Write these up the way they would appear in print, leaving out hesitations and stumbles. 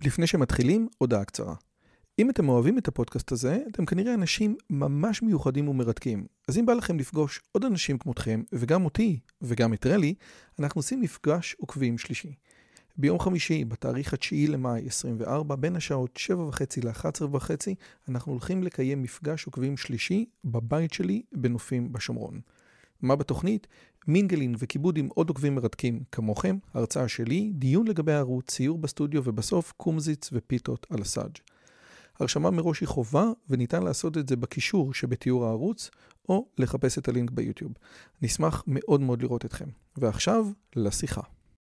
לפני שמתחילים, הודעה קצרה. אם אתם אוהבים את הפודקאסט הזה, אתם כנראה אנשים ממש מיוחדים ומרתקים. אז אם בא לכם לפגוש עוד אנשים כמותכם, וגם אותי, וגם את רלי, אנחנו עושים מפגש עוקבים שלישי. ביום חמישי, בתאריך 9 למאי 24, בין השעות 7:30 ל-11:30, אנחנו הולכים לקיים מפגש עוקבים שלישי בבית שלי בנופים בשומרון. מה בתוכנית? מינגלין וכיבוד עם עוד עוקבים מרתקים כמוכם, הרצאה שלי, דיון לגבי הערוץ, ציור בסטודיו ובסוף קומזיץ ופיתות על הסאג'. הרשמה מראש היא חובה וניתן לעשות את זה בקישור שבתיאור הערוץ או לחפש את הלינק ביוטיוב. נשמח מאוד מאוד לראות אתכם. ועכשיו לשיחה.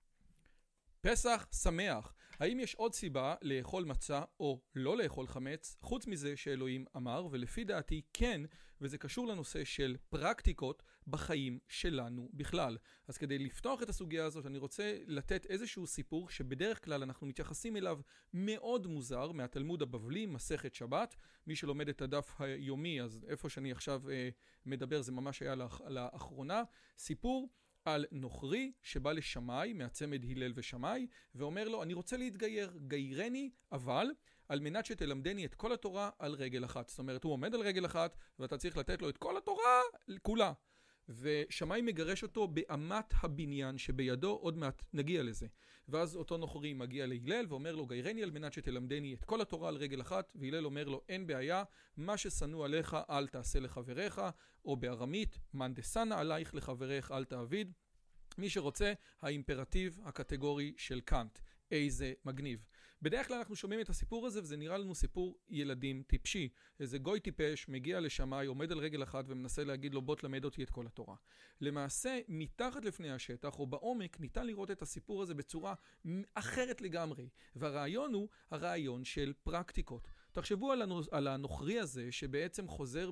פסח שמח. האם יש עוד סיבה לאכול מצה או לא לאכול חמץ, חוץ מזה שאלוהים אמר, ולפי דעתי כן, וזה קשור לנושא של פרקטיקות בחיים שלנו בכלל. אז כדי לפתוח את הסוגיה הזאת, אני רוצה לתת איזשהו סיפור שבדרך כלל אנחנו מתייחסים אליו מאוד מוזר, מהתלמוד הבבלי, מסכת שבת. מי שלומד את הדף היומי, אז איפה שאני עכשיו מדבר, זה ממש היה לאחרונה. סיפור על נוכרי שבא לשמאי, מהצמד הלל ושמאי, ואומר לו, אני רוצה להתגייר, גיירני, אבל על מנת שתלמדני את כל התורה על רגל אחת. זאת אומרת, הוא עומד על רגל אחת, ואתה צריך לתת לו את כל התורה כולה. ושמאי מגרש אותו באמת הבניין שבידו, עוד מעט נגיע לזה. ואז אותו נוכרי מגיע להלל ואומר לו, גיירני על מנת שתלמדני את כל התורה על רגל אחת, והלל אומר לו, אין בעיה, מה ששנוא עליך אל תעשה לחבריך, או בארמית, מן דשנא עלייך לחברך אל תעביד. מי שרוצה, האימפרטיב הקטגורי של קאנט. איזה מגניב. בדרך כלל אנחנו שומעים את הסיפור הזה, וזה נראה לנו סיפור ילדים טיפשי. איזה גוי טיפש מגיע לשמאי, עומד על רגל אחת ומנסה להגיד לו, בוא תלמד אותי את כל התורה. למעשה, מתחת לפני השטח או בעומק, ניתן לראות את הסיפור הזה בצורה אחרת לגמרי. והרעיון הוא הרעיון של פרקטיקות. תחשבו על הנוכרי הזה, שבעצם חוזר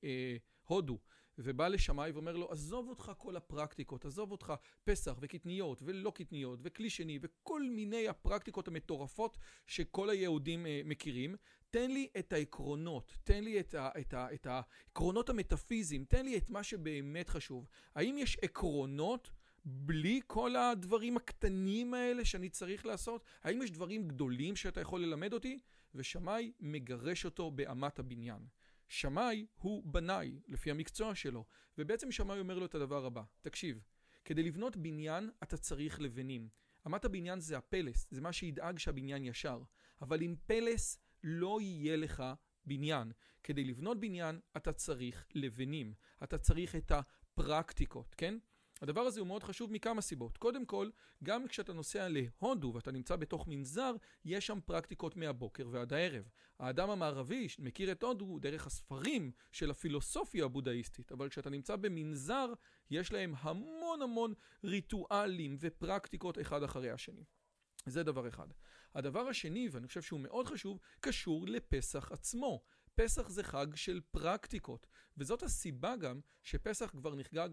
מהודו, ובא לשמאי ואומר לו, עזוב אותך כל הפרקטיקות, עזוב אותך פסח וקטניות ולא קטניות וכלי שני וכל מיני הפרקטיקות המטורפות שכל היהודים מכירים. תן לי את העקרונות, תן לי את העקרונות המטאפיזיים, תן לי את מה שבאמת חשוב. האם יש עקרונות בלי כל הדברים הקטנים האלה שאני צריך לעשות? האם יש דברים גדולים שאתה יכול ללמד אותי? ושמאי מגרש אותו באמת הבניין. שמאי הוא בנאי, לפי המקצוע שלו, ובעצם שמאי אומר לו את הדבר הבא, תקשיב, כדי לבנות בניין אתה צריך לבנים. אמת הבניין זה הפלס, זה מה שידאג שהבניין ישר, אבל עם פלס לא יהיה לך בניין. כדי לבנות בניין אתה צריך לבנים, אתה צריך את הפרקטיקות, כן? הדבר הזה הוא מאוד חשוב מכמה סיבות. קודם כל, גם כשאתה נוסע להודו ואתה נמצא בתוך מנזר, יש שם פרקטיקות מהבוקר ועד הערב. האדם המערבי מכיר את הודו דרך הספרים של הפילוסופיה הבודהיסטית, אבל כשאתה נמצא במנזר, יש להם המון ריטואלים ופרקטיקות אחד אחרי השני. זה דבר אחד. הדבר השני, ואני חושב שהוא מאוד חשוב, קשור לפסח עצמו. פסח זה חג של פרקטיקות, וזאת הסיבה גם שפסח כבר נחגג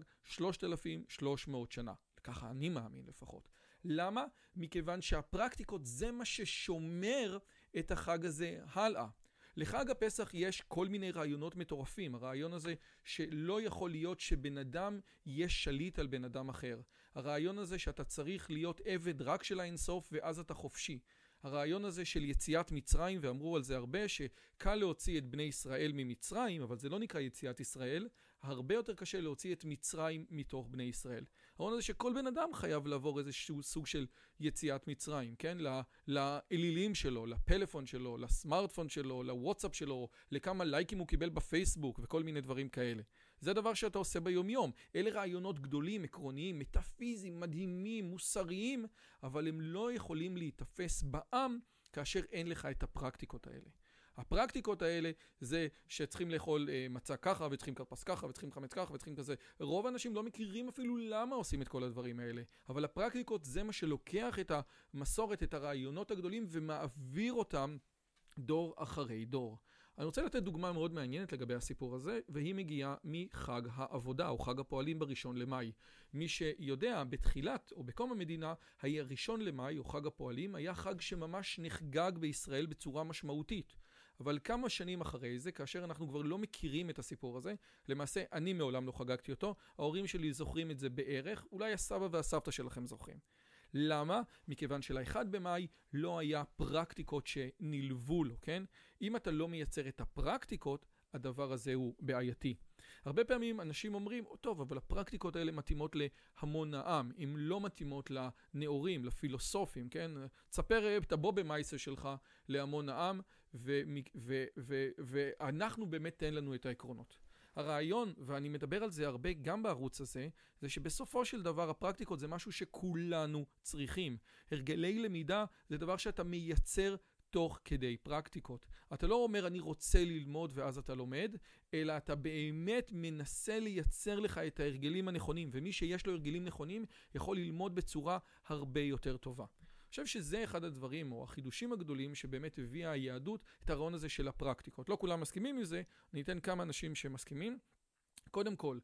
3,300 שנה. ככה אני מאמין לפחות. למה? מכיוון שהפרקטיקות זה מה ששומר את החג הזה הלאה. לחג הפסח יש כל מיני רעיונות מטורפים. הרעיון הזה שלא יכול להיות שבן אדם יהיה שליט על בן אדם אחר. הרעיון הזה שאתה צריך להיות עבד רק של האינסוף ואז אתה חופשי. הרעיון הזה של יציאת מצרים, ואמרו על זה הרבה, שקל להוציא את בני ישראל ממצרים, אבל זה לא נקרא יציאת ישראל, הרבה יותר קשה להוציא את מצרים מתוך בני ישראל. הרעיון הזה שכל בן אדם חייב לעבור איזשהו סוג של יציאת מצרים, כן? לאלילים שלו, לפלאפון שלו, לסמארטפון שלו, לוואטסאפ שלו, לכמה לייקים הוא קיבל בפייסבוק וכל מיני דברים כאלה. זה הדבר שאתה עושה ביום יום. אלה רעיונות גדולים, עקרוניים, מטאפיזיים, מדהימים, מוסריים, אבל הם לא יכולים להתאפס בעם כאשר אין לך את הפרקטיקות האלה. הפרקטיקות האלה זה שצריכים לאכול מצה ככה, וצריכים כרפס ככה, וצריכים חמץ ככה, וצריכים כזה. רוב האנשים לא מכירים אפילו למה עושים את כל הדברים האלה. אבל הפרקטיקות זה מה שלוקח את המסורת, את הרעיונות הגדולים, ומעביר אותם דור אחרי דור. אני רוצה לתת דוגמה מאוד מעניינת לגבי הסיפור הזה, והיא מגיעה מחג העבודה, או חג הפועלים בראשון למאי. מי שיודע, בתחילת או בקום המדינה, היה ראשון למאי, או חג הפועלים, היה חג שממש נחגג בישראל בצורה משמעותית. אבל כמה שנים אחרי זה, כאשר אנחנו כבר לא מכירים את הסיפור הזה, למעשה אני מעולם לא חגגתי אותו, ההורים שלי זוכרים את זה בערך, אולי הסבא והסבתא שלכם זוכרים. למה? מכיוון של-1 במאי לא היה פרקטיקות שנלוו לו, כן? אם אתה לא מייצר את הפרקטיקות, הדבר הזה הוא בעייתי. הרבה פעמים אנשים אומרים, טוב, אבל הפרקטיקות האלה מתאימות להמון העם, אם לא מתאימות לנאורים, לפילוסופים, כן? תספר, תבוא במייסה שלך להמון העם, ואנחנו באמת תן לנו את העקרונות. הרעיון, ואני מדבר על זה הרבה גם בערוץ הזה, זה שבסופו של דבר הפרקטיקות זה משהו שכולנו צריכים. הרגלי למידה זה דבר שאתה מייצר תוך כדי פרקטיקות. אתה לא אומר אני רוצה ללמוד ואז אתה לומד, אלא אתה באמת מנסה לייצר לך את ההרגלים הנכונים, ומי שיש לו הרגלים נכונים יכול ללמוד בצורה הרבה יותר טובה. אני חושב שזה אחד הדברים או החידושים הגדולים שבאמת הביאה היהדות את הרעיון הזה של הפרקטיקות. לא כולם מסכימים עם זה, אני אתן כמה אנשים שמסכימים. קודם כל,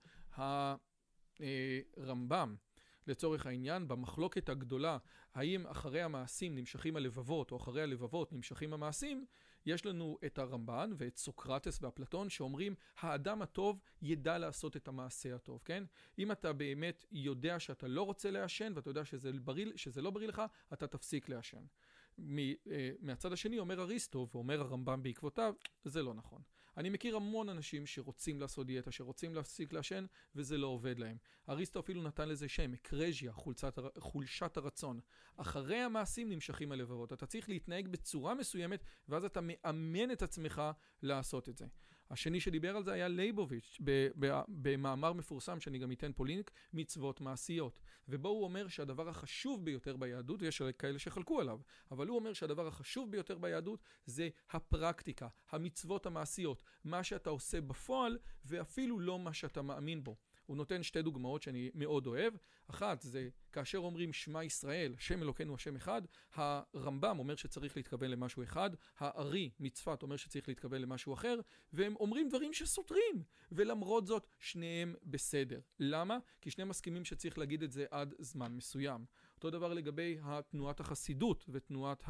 הרמב"ם, לצורך העניין, במחלוקת הגדולה, האם אחרי המעשים נמשכים הלבבות, או אחרי הלבבות נמשכים המעשים, יש לנו את הרמב"ן ואת סוקרטס ואפלטון שאומרים, האדם הטוב ידע לעשות את המעשה הטוב, כן? אם אתה באמת יודע שאתה לא רוצה לעשן, ואתה יודע שזה לא בריא לך, אתה תפסיק לעשן. מהצד השני אומר אריסטו, ואומר הרמב"ם בעקבותיו, זה לא נכון. אני מכיר המון אנשים שרוצים לעשות דיאטה, שרוצים להפסיק לעשן, וזה לא עובד להם. אריסטו אפילו נתן לזה שם, אקרג'יה, חולשת הרצון. אחרי המעשים נמשכים הלבבות. אתה צריך להתנהג בצורה מסוימת, ואז אתה מאמן את עצמך לעשות את זה. השני שדיבר על זה היה לייבוביץ' במאמר מפורסם, שאני גם אתן פה לינק, מצוות מעשיות. ובו הוא אומר שהדבר החשוב ביותר ביהדות, ויש כאלה שחלקו עליו, אבל הוא אומר שהדבר החשוב ביותר ביהדות זה הפרקטיקה, המצוות המעשיות, מה שאתה עושה בפועל, ואפילו לא מה שאתה מאמין בו. הוא נותן 2 דוגמאות שאני מאוד אוהב. אחת זה כאשר אומרים שמע ישראל, שם אלוקינו השם אחד, הרמב"ם אומר שצריך להתכוון למשהו אחד, הארי מצפת אומר שצריך להתכוון למשהו אחר, והם אומרים דברים שסותרים, ולמרות זאת שניהם בסדר. למה? כי שניהם מסכימים שצריך להגיד את זה עד זמן מסוים. אותו דבר לגבי תנועת החסידות ותנועת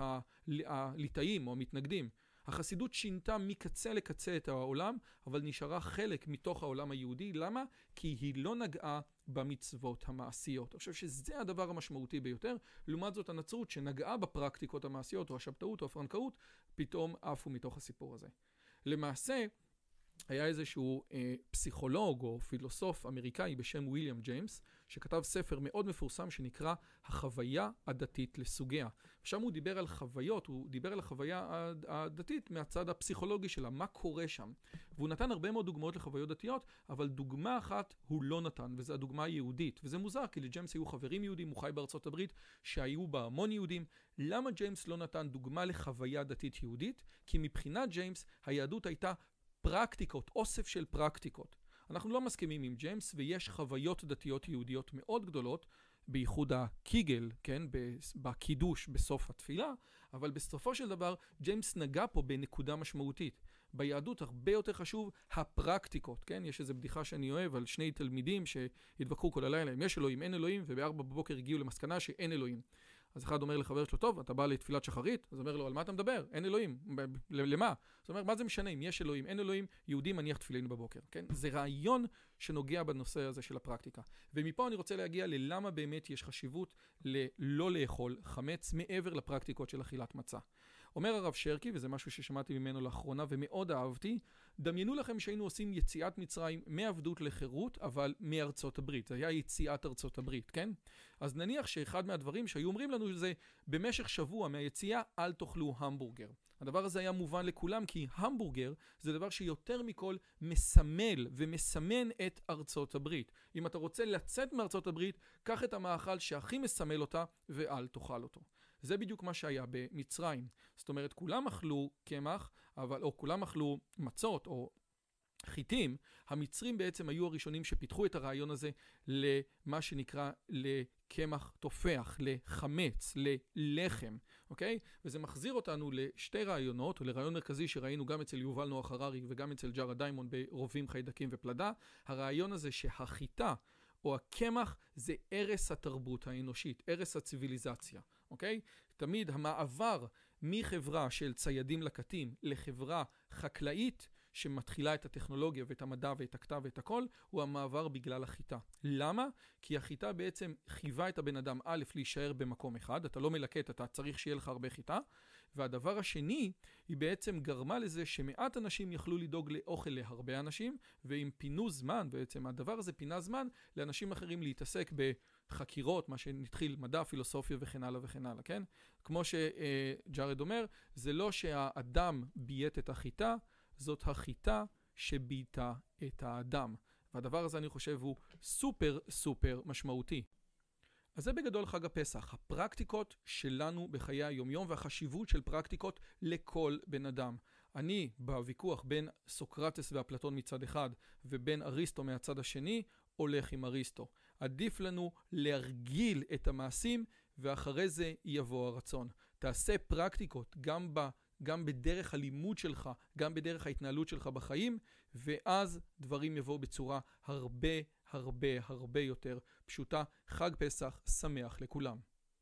הליטאים או המתנגדים. החסידות שינתה מקצה לקצה את העולם, אבל נשארה חלק מתוך העולם היהודי. למה? כי היא לא נגעה במצוות המעשיות. אני חושב שזה הדבר המשמעותי ביותר. לעומת זאת הנצרות שנגעה בפרקטיקות המעשיות, או השבתאות או הפרנקאות, פתאום עפו מתוך הסיפור הזה. למעשה, היה איזשהו פסיכולוג או פילוסוף אמריקאי בשם וויליאם ג'יימס, שכתב ספר מאוד מפורסם שנקרא החוויה הדתית לסוגיה. ושם הוא דיבר על חוויות, הוא דיבר על החוויה הדתית מהצד הפסיכולוגי שלה, מה קורה שם. והוא נתן הרבה מאוד דוגמאות לחוויות דתיות, אבל דוגמה אחת הוא לא נתן, וזו הדוגמה היהודית. וזה מוזר, כי לג'יימס היו חברים יהודים, הוא חי בארצות הברית, שהיו בה המון יהודים. למה ג'יימס לא נתן דוגמה לחוויה דתית יהודית? כי מבחינת ג'יימס, היהדות הייתה פרקטיקות, אוסף של פרקטיקות. אנחנו לא מסכימים עם ג'יימס, ויש חוויות דתיות יהודיות מאוד גדולות, בייחוד הקיגל, כן, בקידוש בסוף התפילה, אבל בסופו של דבר, ג'יימס נגע פה בנקודה משמעותית. ביהדות הרבה יותר חשוב הפרקטיקות, כן? יש איזו בדיחה שאני אוהב על 2 תלמידים שהתווכחו כל הלילה, אם יש אלוהים, אין אלוהים, וב4 בבוקר הגיעו למסקנה שאין אלוהים. אז אחד אומר לחבר שלו, טוב, אתה בא לתפילת שחרית? אז אומר לו, על מה אתה מדבר? אין אלוהים. למה? אז אומר, מה זה משנה? אם יש אלוהים, אין אלוהים, יהודי מניח תפילין בבוקר. כן? זה רעיון שנוגע בנושא הזה של הפרקטיקה. ומפה אני רוצה להגיע ללמה באמת יש חשיבות לא לאכול חמץ מעבר לפרקטיקות של אכילת מצה. אומר הרב שרקי, וזה משהו ששמעתי ממנו לאחרונה ומאוד אהבתי, דמיינו לכם שהיינו עושים יציאת מצרים מעבדות לחירות, אבל מארצות הברית. זה היה יציאת ארצות הברית, כן? אז נניח שאחד מהדברים שהיו אומרים לנו זה, במשך שבוע מהיציאה אל תאכלו המבורגר. הדבר הזה היה מובן לכולם, כי המבורגר זה דבר שיותר מכל מסמל ומסמן את ארצות הברית. אם אתה רוצה לצאת מארצות הברית, קח את המאכל שהכי מסמל אותה ואל תאכל אותו. זה בדיוק מה שהיה במצרים. זאת אומרת, כולם אכלו קמח, או כולם אכלו מצות או חיטים. המצרים בעצם היו הראשונים שפיתחו את הרעיון הזה למה שנקרא לקמח תופח, לחמץ, ללחם, אוקיי? וזה מחזיר אותנו לשתי רעיונות, או לרעיון מרכזי שראינו גם אצל יובל נוח הררי וגם אצל ג'ארד דיימון ברובים, חיידקים ופלדה. הרעיון הזה שהחיטה או הקמח זה ערש התרבות האנושית, ערש הציביליזציה, אוקיי? תמיד המעבר מחברה של ציידים לקטים לחברה חקלאית שמתחילה את הטכנולוגיה ואת המדע ואת הכתב ואת הכל, הוא המעבר בגלל החיטה. למה? כי החיטה בעצם חייבה את הבן אדם א' להישאר במקום אחד, אתה לא מלקט, אתה צריך שיהיה לך הרבה חיטה, והדבר השני, היא בעצם גרמה לזה שמעט אנשים יכלו לדאוג לאוכל להרבה אנשים, ועם פינו זמן, בעצם הדבר הזה פינה זמן לאנשים אחרים להתעסק בחקירות, מה שנתחיל מדע, פילוסופיה וכן הלאה וכן הלאה, כן? כמו שג'ארד אומר, זה לא שהאדם בייט את החיטה, זאת החיטה שבייתה את האדם. והדבר הזה אני חושב הוא סופר סופר משמעותי. אז זה בגדול חג הפסח, הפרקטיקות שלנו בחיי היומיום והחשיבות של פרקטיקות לכל בן אדם. אני בוויכוח בין סוקרטס ואפלטון מצד אחד ובין אריסטו מהצד השני הולך עם אריסטו. עדיף לנו להרגיל את המעשים ואחרי זה יבוא הרצון. תעשה פרקטיקות גם בדרך הלימוד שלך, גם בדרך ההתנהלות שלך בחיים, ואז דברים יבואו בצורה הרבה יותר פשוטה. חג פסח שמח לכולם.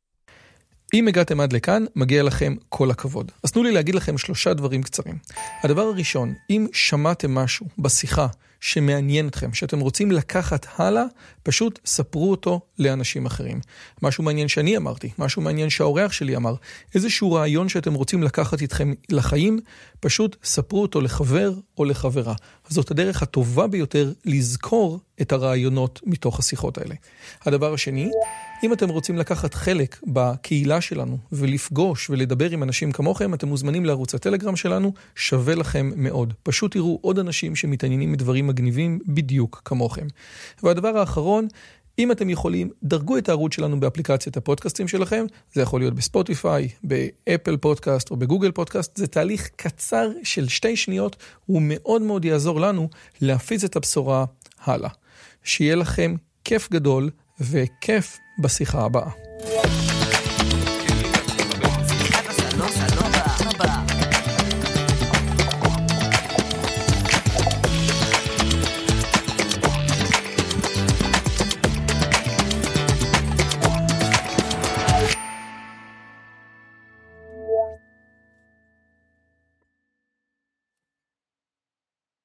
אם הגעתם עד לכאן, מגיע לכם כל הכבוד. אז תנו לי להגיד לכם 3 דברים קצרים. הדבר הראשון, אם שמעתם משהו בשיחה שמעניין אתכם, שאתם רוצים לקחת הלאה, פשוט ספרו אותו לאנשים אחרים. משהו מעניין שאני אמרתי, משהו מעניין שהאורח שלי אמר, איזשהו רעיון שאתם רוצים לקחת איתכם לחיים, פשוט ספרו אותו לחבר או לחברה. זאת הדרך הטובה ביותר לזכור את הרעיונות מתוך השיחות האלה. הדבר השני, אם אתם רוצים לקחת חלק בקהילה שלנו ולפגוש ולדבר עם אנשים כמוכם, אתם מוזמנים לערוץ הטלגרם שלנו, שווה לכם מאוד. פשוט תראו עוד אנשים שמתעניינים מדברים מגניבים בדיוק כמוכם. והדבר האחרון, אם אתם יכולים, דרגו את הערוץ שלנו באפליקציית הפודקאסטים שלכם, זה יכול להיות בספוטיפיי, באפל פודקאסט או בגוגל פודקאסט, זה תהליך קצר של 2 שניות, הוא מאוד יעזור לנו להפיץ את הבשורה הלאה. שיהיה לכם כיף גדול וכיף בשיחה הבאה.